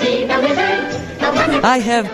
I have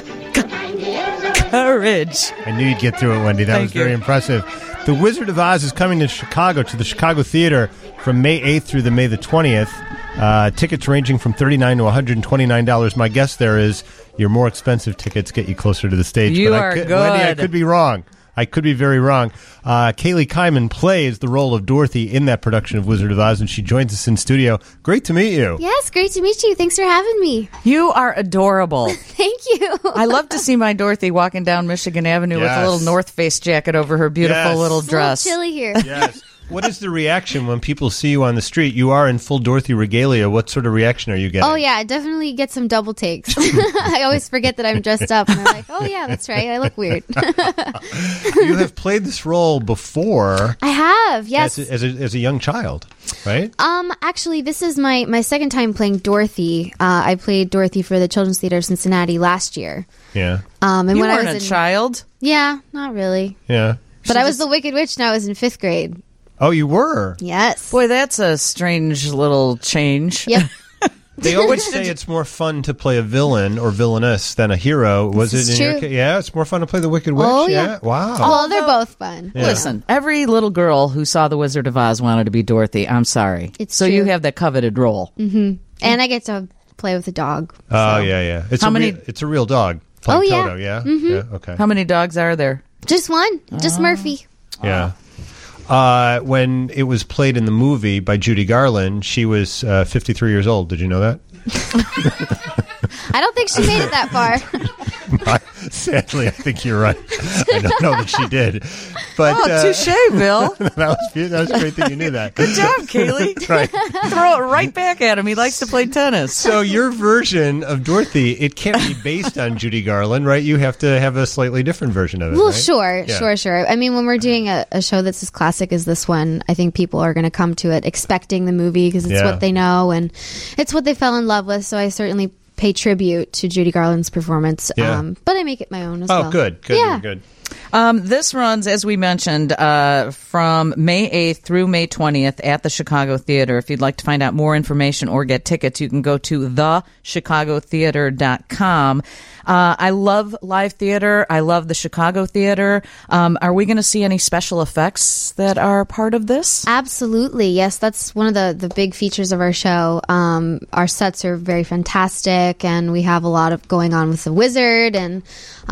courage. I knew you'd get through it, Wendy. That was very impressive. The Wizard of Oz is coming to Chicago, to the Chicago Theater, from May 8th through the May the 20th. Tickets ranging from $39 to $129. My guess there is your more expensive tickets get you closer to the stage. You are good. Wendy, I could be wrong. I could be very wrong. Kaylee Kyman plays the role of Dorothy in that production of Wizard of Oz, and she joins us in studio. Great to meet you. Yes, great to meet you. Thanks for having me. You are adorable. Thank you. I love to see my Dorothy walking down Michigan Avenue with a little North Face jacket over her beautiful little dress. It's a little chilly here. Yes. What is the reaction when people see you on the street? You are in full Dorothy regalia. What sort of reaction are you getting? Oh, yeah, I definitely get some double takes. I always forget that I'm dressed up, and I'm like, oh, yeah, that's right. I look weird. You have played this role before. I have, yes. As a young child, right? Actually, this is my second time playing Dorothy. I played Dorothy for the Children's Theater of Cincinnati last year. Yeah. And You when weren't I was a child? Yeah, not really. Yeah. But I was the Wicked Witch, and I was in 5th grade. Oh, you were? Yes. Boy, that's a strange little change. Yep. They always say it's more fun to play a villain or villainess than a hero. Was it in true. your case? Yeah, it's more fun to play the Wicked Witch? Oh, yeah. Wow. Well, they're both fun. Yeah. Listen, every little girl who saw The Wizard of Oz wanted to be Dorothy. I'm sorry. It's so true. you have that coveted role. Mm-hmm. And I get to play with a dog. Oh, yeah. It's it's a real dog. Playing yeah. Toto, yeah? Mm-hmm. Yeah, okay. How many dogs are there? Just one. Just Murphy. Yeah. When it was played in the movie by Judy Garland, she was 53 years old. Did you know that? I don't think she made it that far. Sadly, I think you're right. I don't know that she did. But, touche, Bill. that was great that you knew that. Good job, Kaylee. Right. Throw it right back at him. He likes to play tennis. So your version of Dorothy, it can't be based on Judy Garland, right? You have to have a slightly different version of it, Well, right? sure. Yeah. Sure. I mean, when we're doing a show that's as classic as this one, I think people are going to come to it expecting the movie because it's what they know and it's what they fell in love with. So I certainly pay tribute to Judy Garland's performance, but I make it my own as well. Oh, good. Yeah. Good. This runs, as we mentioned, from May 8th through May 20th at the Chicago Theater. If you'd like to find out more information or get tickets, you can go to thechicagotheater.com. I love live theater. I love the Chicago Theater. Are we going to see any special effects that are part of this? Absolutely. Yes, that's one of the big features of our show. Our sets are very fantastic, and we have a lot of going on with the wizard and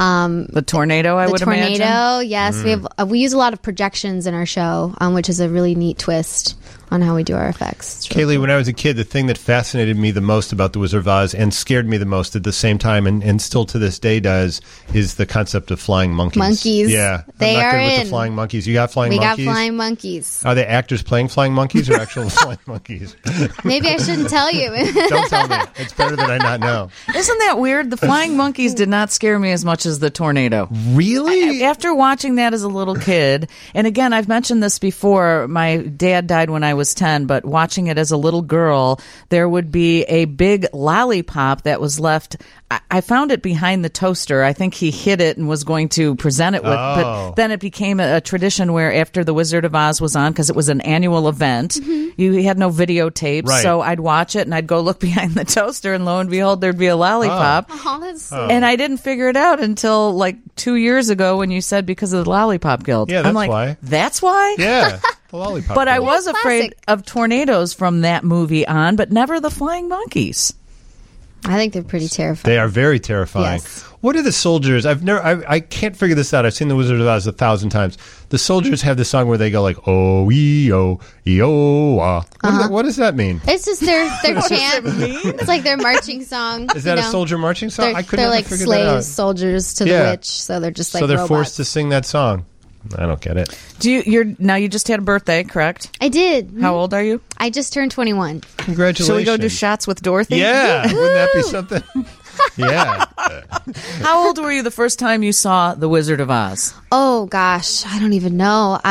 the tornado, I would imagine. The tornado, yes. We use a lot of projections in our show, which is a really neat twist on how we do our effects. Kaylee, when I was a kid, the thing that fascinated me the most about The Wizard of Oz and scared me the most at the same time, and still to this day does, is the concept of flying monkeys. Monkeys. Yeah. They I'm not are good with in. the flying monkeys. You got flying monkeys? We got flying monkeys. Are they actors playing flying monkeys or actual flying monkeys? Maybe I shouldn't tell you. Don't tell me. It's better that I not know. Isn't that weird? The flying monkeys did not scare me as much as the tornado. Really? After watching that as a little kid, and again, I've mentioned this before, my dad died when I was 10, but watching it as a little girl, there would be a big lollipop that was left. I found it behind the toaster. I think he hid it and was going to present it with, but then it became a tradition where after The Wizard of Oz was on, because it was an annual event, you had no videotapes, right. So I'd watch it and I'd go look behind the toaster and lo and behold, there'd be a lollipop. And I didn't figure it out until like 2 years ago when you said because of the Lollipop Guild. Yeah, that's I'm like, why. That's why? Yeah, the lollipop. But I Guild. was afraid of tornadoes from that movie on, but never the flying monkeys. I think they're pretty terrifying. They are very terrifying. Yes. What are the soldiers? I can't figure this out. I've seen The Wizard of Oz 1,000 times. The soldiers have this song where they go like, oh, e-oh, ah. What does that mean? It's just their chant. It's like their marching song. Is that a soldier marching song? I couldn't They're like figure that out. slaves, soldiers to the witch, so they're just like so they're robots. forced to sing that song. I don't get it. Now you just had a birthday, correct? I did. How old are you? I just turned 21. Congratulations. Shall we go do shots with Dorothy? Yeah. Wouldn't that be something? Yeah. How old were you the first time you saw The Wizard of Oz? Oh gosh, I don't even know.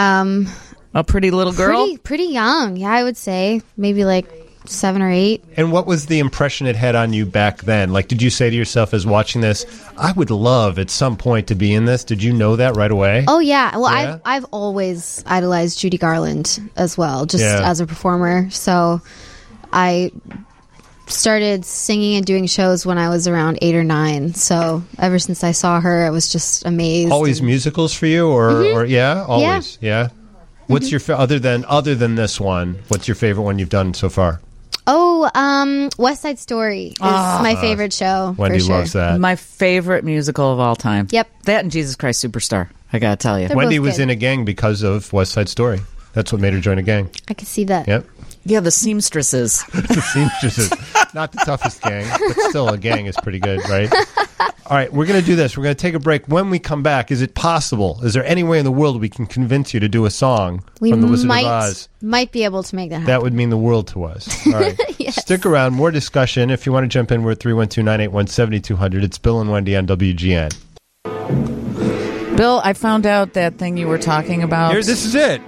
A pretty little girl? Pretty young. Yeah, I would say maybe like 7 or 8. And what was the impression it had on you back then? Like, did you say to yourself as watching this, I would love at some point to be in this? Did you know that right away? Oh yeah. Well, Yeah? I've always idolized Judy Garland as well, just as a performer. So I started singing and doing shows when I was around 8 or 9. So ever since I saw her, I was just amazed. Always musicals for you, or yeah, always, yeah. What's your other than this one? What's your favorite one you've done so far? Oh, West Side Story is my favorite show. Wendy for sure. loves that. My favorite musical of all time. Yep, that and Jesus Christ Superstar. I gotta tell you, Wendy was in a gang because of West Side Story. That's what made her join a gang. I could see that. Yep. Yeah, the Seamstresses. The Seamstresses. Not the toughest gang, but still a gang is pretty good, right? All right, we're going to do this. We're going to take a break. When we come back, is it possible? Is there any way in the world we can convince you to do a song from The Wizard of Oz? Might be able to make that happen. That would mean the world to us. All right. Yes. Stick around. More discussion. If you want to jump in, we're at 312-981-7200. It's Bill and Wendy on WGN. Bill, I found out that thing you were talking about. Here, this is it.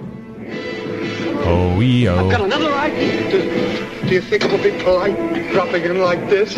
I've got another idea. Do you think it would be polite dropping in like this?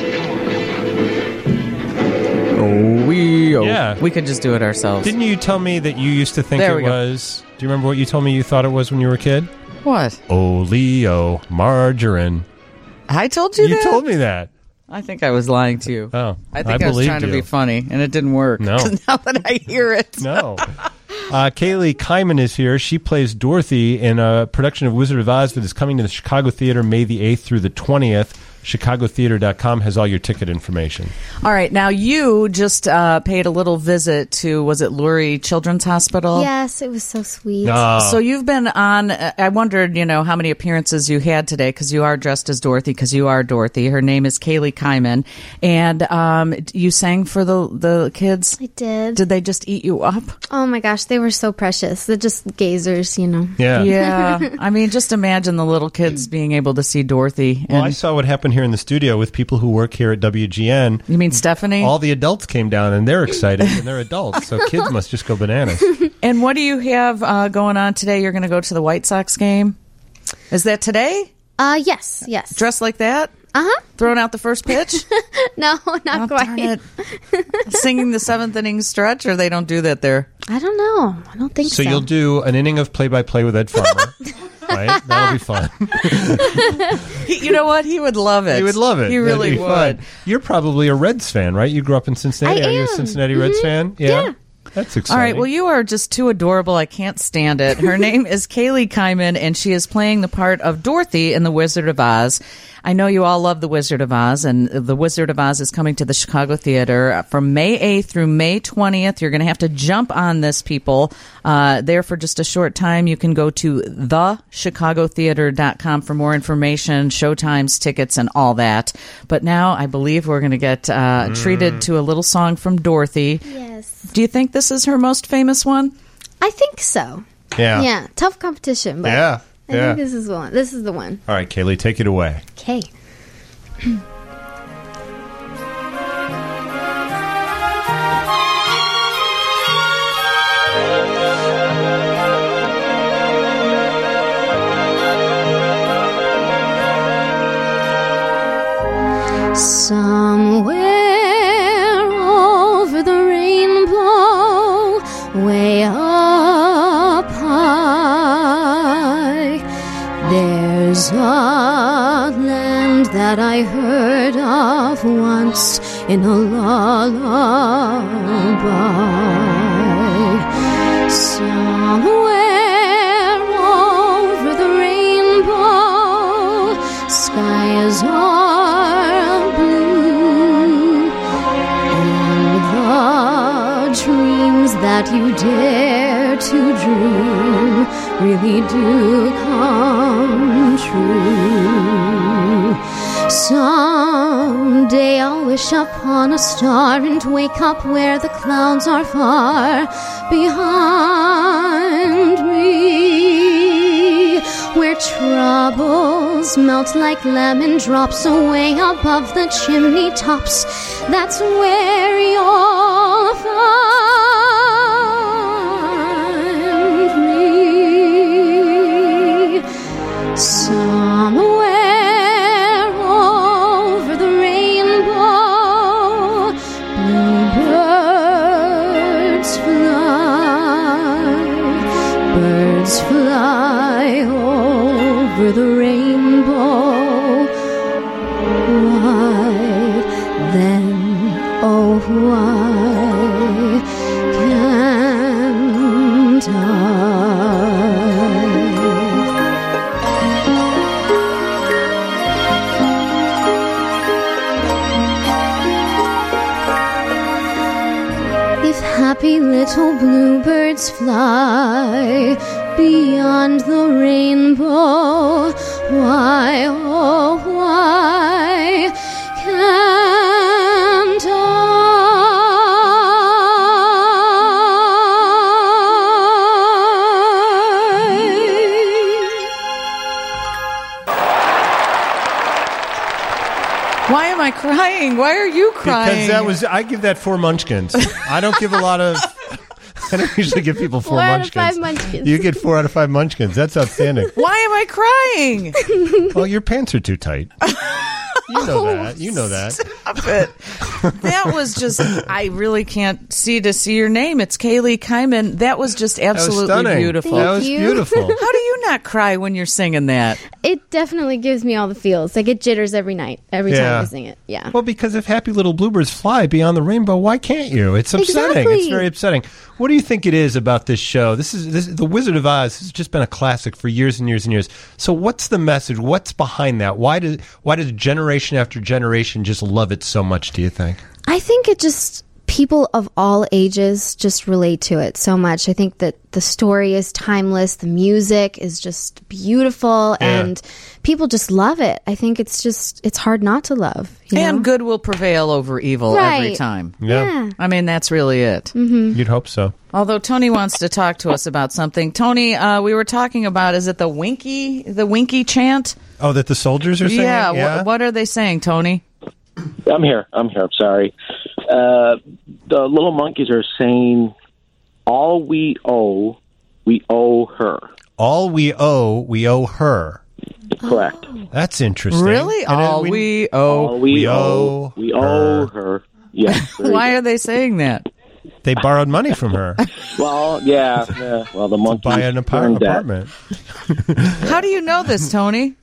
Yeah. We could just do it ourselves. Didn't you tell me that you used to think There it we go. was... Do you remember what you told me you thought it was when you were a kid? What? Oh, Leo, margarine. I told you that? You told me that. I think I was lying to you. Oh, I think I was trying to be funny, and it didn't work. No. Now that I hear it. No. Kaylee Kyman is here. She plays Dorothy in a production of Wizard of Oz that is coming to the Chicago Theater May the 8th through the 20th. ChicagoTheater.com has all your ticket information. All right. Now, you just paid a little visit to, was it Lurie Children's Hospital? Yes, it was so sweet. So you've been on, I wondered, how many appearances you had today, because you are dressed as Dorothy, because you are Dorothy. Her name is Kaylee Kyman. And you sang for the kids? I did. Did they just eat you up? Oh my gosh, they were so precious. They're just gazers, Yeah. Yeah. I mean, just imagine the little kids being able to see Dorothy. Well, I saw what happened here in the studio with people who work here at WGN. You mean Stephanie? All the adults came down, and they're excited, and they're adults, so kids must just go bananas. And what do you have going on today? You're going to go to the White Sox game? Is that today? Yes. Dressed like that? Uh-huh. Throwing out the first pitch? No, not quite. Darn it. Singing the 7th inning stretch, or they don't do that there? I don't know. I don't think so. So you'll do an inning of play-by-play with Ed Farmer, right? That'll be fun. You know what? He would love it. He would love it. He really That'd be would. fun. You're probably a Reds fan, right? You grew up in Cincinnati. I Are you a am. Cincinnati Reds fan? Yeah. That's exciting. All right. Well, you are just too adorable. I can't stand it. Her name is Kaylee Kyman, and she is playing the part of Dorothy in The Wizard of Oz. I know you all love The Wizard of Oz, and The Wizard of Oz is coming to the Chicago Theater from May 8th through May 20th. You're going to have to jump on this, people. There for just a short time. You can go to thechicagotheater.com for more information, showtimes, tickets, and all that. But now I believe we're going to get treated to a little song from Dorothy. Yes. Do you think this is her most famous one? I think so. Yeah. Yeah. Tough competition, but Yeah. I think this is the one. This is the one. All right, Kaylee, take it away. Okay. Somewhere over the rainbow, way up high, there's a land that I heard of once in a lullaby. Somewhere over the rainbow, skies are blue, and the dreams that you dare to dream really do come true. Someday I'll wish upon a star and wake up where the clouds are far behind me, where troubles melt like lemon drops away above the chimney tops. That's where you'll find me. Somewhere over the rainbow, bluebirds fly. Birds fly over the rainbow. happy little bluebirds fly beyond the rainbow. Why, oh, why can't Why am I crying? Why are you crying? Because I give that 4 munchkins. I don't give a lot of... I don't usually give people 4 munchkins. 4 out of 5 munchkins. You get 4 out of 5 munchkins. That's outstanding. Why am I crying? Well, your pants are too tight. You know that. You know that. Stop it. That was just, I really can't see your name. It's Kaylee Kyman. That was just absolutely beautiful. That was beautiful. How do you not cry when you're singing that? It definitely gives me all the feels. I get jitters every night, every time I sing it. Yeah. Well, because if happy little bluebirds fly beyond the rainbow, why can't you? It's upsetting. Exactly. It's very upsetting. What do you think it is about this show? This The Wizard of Oz has just been a classic for years and years and years. So what's the message? What's behind that? Why does generation after generation just love it so much, do you think? I think it just, people of all ages just relate to it so much. I think that the story is timeless. The music is just beautiful, and people just love it. I think it's hard not to love. And good will prevail over evil every time. Yeah. I mean, that's really it. Mm-hmm. You'd hope so. Although Tony wants to talk to us about something. Tony, we were talking about, is it the Winky chant? Oh, that the soldiers are saying? Yeah. What are they saying, Tony? I'm here. I'm sorry. The little monkeys are saying, all we owe her. All we owe her. Correct. That's interesting. Really? And we owe her. Yes. Why are they saying that? They borrowed money from her. Well, yeah. Well, the monkeys buy an apartment. How do you know this, Tony?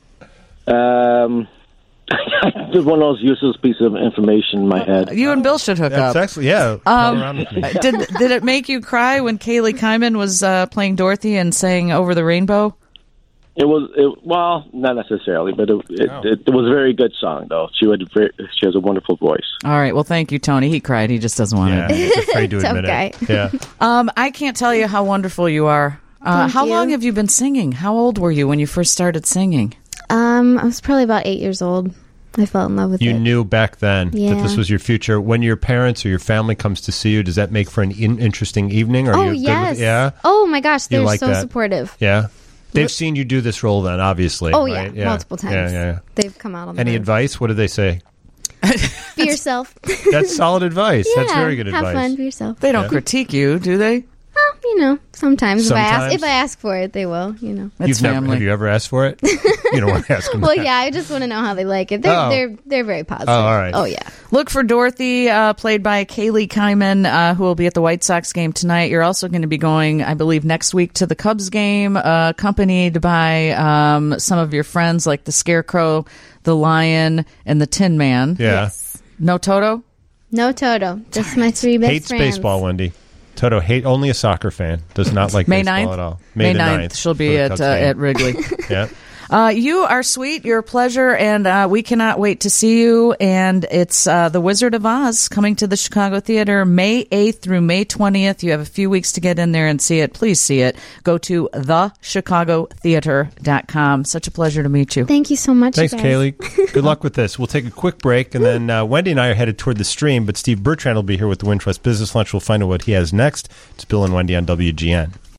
Just one of those useless pieces of information in my head. You and Bill should hook up. That's actually, Did it make you cry when Kaylee Kyman was playing Dorothy and sang Over the Rainbow? Well, not necessarily, but it was a very good song, though. She has a wonderful voice. All right. Well, thank you, Tony. He cried. He just doesn't want to. He's afraid to admit okay. it. Yeah. I can't tell you how wonderful you are. How long have you been singing? How old were you when you first started singing? I was probably about 8 years old. I fell in love with it. You knew back then that this was your future. When your parents or your family comes to see you, does that make for an interesting evening? Yes. Yeah? Oh, my gosh. They're like so that? Supportive. Yeah. They've seen you do this role then, obviously. Oh, right? yeah. Multiple times. Yeah. They've come out on the Any road. advice? What do they say? Be yourself. That's solid advice. Yeah, That's very good advice. Have fun. Be yourself. They don't critique you, do they? Sometimes. Sometimes. If I ask for it, they will. It's family. Have you ever asked for it? You don't want to ask them. Well, that. yeah. I just want to know how they like it. They're very positive. Oh, all right. Oh, yeah. Look for Dorothy, played by Kaylee Kyman, who will be at the White Sox game tonight. You're also going to be going, I believe, next week to the Cubs game, accompanied by some of your friends like the Scarecrow, the Lion, and the Tin Man. Yeah. Yes. No Toto? No Toto. Just my 3 best Hates friends. baseball, Wendy. Toto only a soccer fan. Does not like May baseball 9th? at all. May the 9th. She'll be at Wrigley. Yeah. You are sweet. You're a pleasure, and we cannot wait to see you. And it's The Wizard of Oz coming to the Chicago Theater May 8th through May 20th. You have a few weeks to get in there and see it. Please see it. Go to thechicagotheater.com. Such a pleasure to meet you. Thank you so much. Thanks, guys. Kaylee. Good luck with this. We'll take a quick break, and then Wendy and I are headed toward the stream, but Steve Bertrand will be here with the Wintrust Business Lunch. We'll find out what he has next. It's Bill and Wendy on WGN.